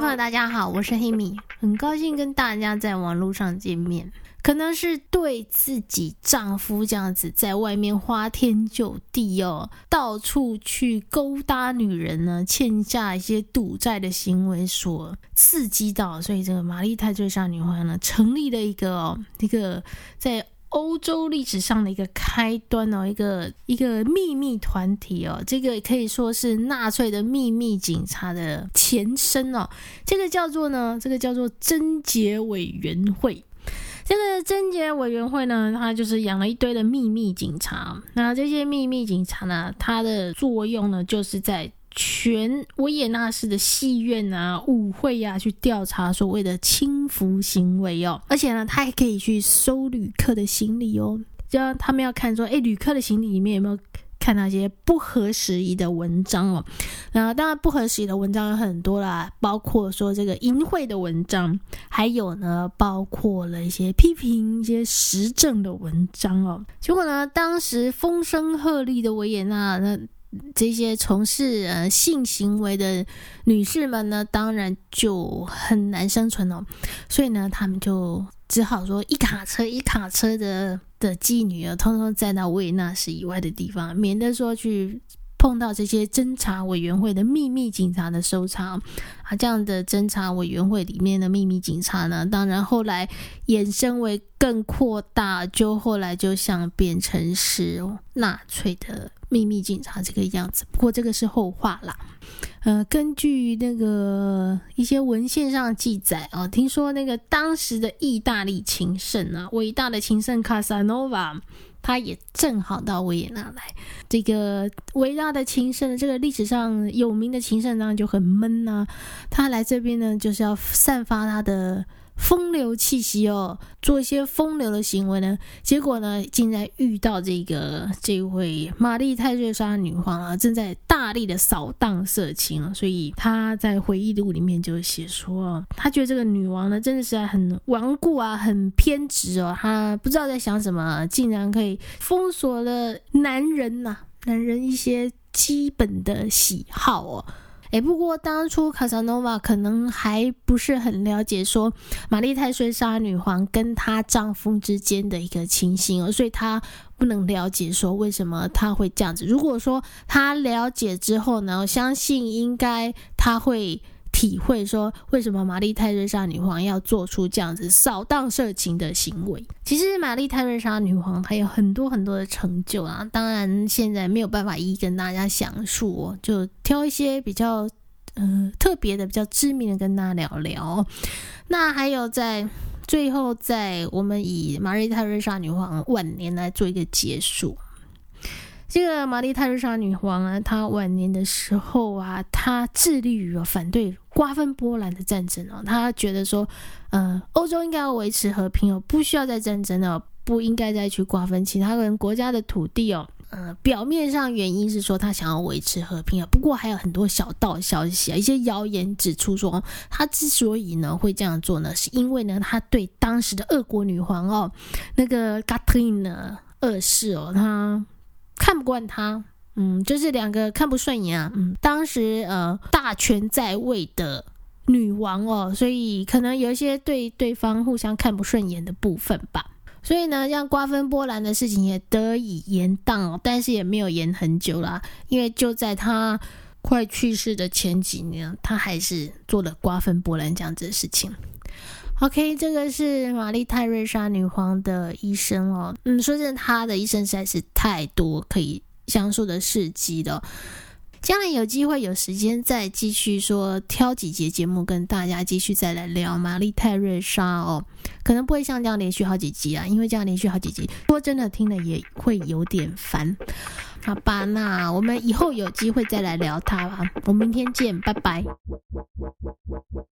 友大家好，我是黑米，很高兴跟大家在网络上见面。可能是对自己丈夫这样子在外面花天酒地到处去勾搭女人呢，欠下一些赌债的行为所刺激到，所以这个玛丽泰瑞莎女皇呢，成立了一个在欧洲历史上的一个开端一个秘密团体这个可以说是纳粹的秘密警察的前身这个叫做贞洁委员会。这个贞洁委员会呢，它就是养了一堆的秘密警察。那这些秘密警察呢，它的作用呢，就是在全维也纳市的戏院啊、舞会啊，去调查所谓的轻浮行为而且呢，它还可以去收旅客的行李就要他们要看说，旅客的行李里面有没有看那些不合时宜的文章然后当然不合时宜的文章有很多啦，包括说这个淫秽的文章，还有呢包括了一些批评一些时政的文章结果呢，当时风声鹤唳的维也纳这些从事性行为的女士们呢，当然就很难生存所以呢，他们就只好说一卡车的妓女通通载到维也纳市以外的地方，免得说去碰到这些侦查委员会的秘密警察的搜查这样的侦查委员会里面的秘密警察呢，当然后来衍生为更扩大，后来就像变成是纳粹的秘密警察这个样子。不过这个是后话啦。根据那个一些文献上记载听说那个当时的意大利情圣伟大的情圣卡萨诺瓦，他也正好到维也纳来。这个伟大的情圣，这个历史上有名的情圣当然就很闷他来这边呢，就是要散发他的风流气息做一些风流的行为呢，结果呢，竟然遇到这位玛丽泰瑞莎女皇正在大力的扫荡色情所以她在回忆录里面就写说她觉得这个女王呢，真的是很顽固很偏执她不知道在想什么，竟然可以封锁了男人一些基本的喜好不过当初卡萨诺瓦可能还不是很了解说玛丽泰瑞莎女皇跟她丈夫之间的一个情形所以她不能了解说为什么她会这样子。如果说她了解之后呢，我相信应该她会体会说为什么玛丽泰瑞莎女皇要做出这样子扫荡色情的行为。其实玛丽泰瑞莎女皇还有很多很多的成就当然现在没有办法一一跟大家详述就挑一些比较特别的比较知名的跟大家聊聊那还有最后我们以玛丽泰瑞莎女皇晚年来做一个结束。这个玛丽泰瑞莎女皇她晚年的时候她致力于反对瓜分波兰的战争她觉得说欧洲应该要维持和平不需要再战争不应该再去瓜分其他人国家的土地表面上原因是说她想要维持和平不过还有很多小道消息一些谣言指出说她之所以呢会这样做呢，是因为呢她对当时的俄国女皇那个 Catherine 二世她看不惯他就是两个看不顺眼当时大权在位的女王所以可能有一些对对方互相看不顺眼的部分吧。所以呢，像瓜分波兰的事情也得以延宕但是也没有延很久啦，因为就在他快去世的前几年，他还是做了瓜分波兰这样子的事情。OK， 这个是玛丽泰瑞莎女皇的一生说真的，她的一生实在是太多可以详述的事迹了。将来有机会有时间再继续说挑几节节目跟大家继续再来聊玛丽泰瑞莎可能不会像这样连续好几集因为这样连续好几集说真的听了也会有点烦。好吧，那我们以后有机会再来聊它吧。我们明天见，拜拜。